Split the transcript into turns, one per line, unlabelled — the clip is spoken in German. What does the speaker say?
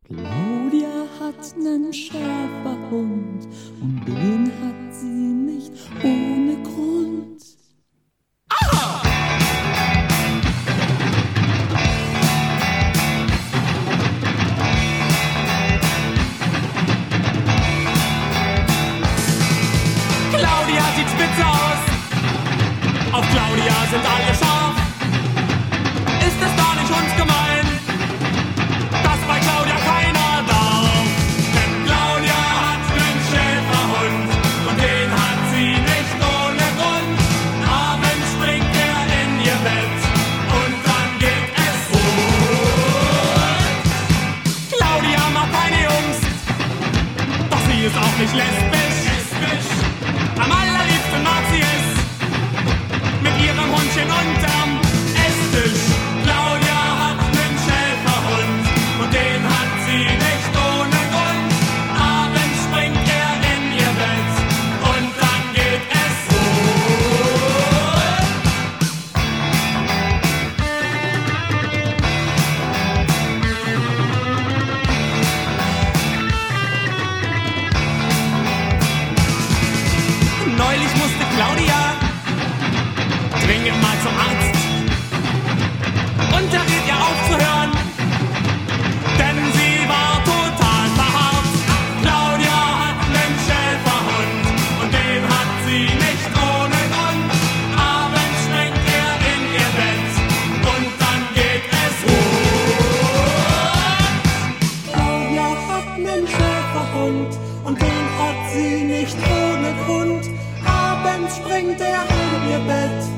Claudia hat nen Schäferhund und den hat sie nicht ohne Grund.
Aha! Claudia sieht spitze aus, auf Claudia sind alle scharf. Ist es da nicht uns gemein, dass bei Claudia keiner darf? Denn Claudia hat nen Schäferhund und den hat sie nicht ohne Grund. Abends springt er in ihr Bett und dann geht es rund. Claudia mag keine Jungs, doch sie ist auch nicht lesbisch. Am allerliebsten mag sie es mit ihrem Hundchen unterm Esstisch. Claudia hat nen Schäferhund und den hat sie nicht ohne Grund. Abends springt er in ihr Bett und dann geht es rund. Neulich musste Claudia dringend mal zum Arzt und da riet ihr aufzuhören, denn sie war total verharrt. Claudia hat nen Schäferhund und den hat sie nicht ohne Grund. Abends springt er in ihr Bett und dann geht es rund.
Claudia hat nen Schäferhund und den hat sie nicht ohne Grund. Abends springt er in ihr Bett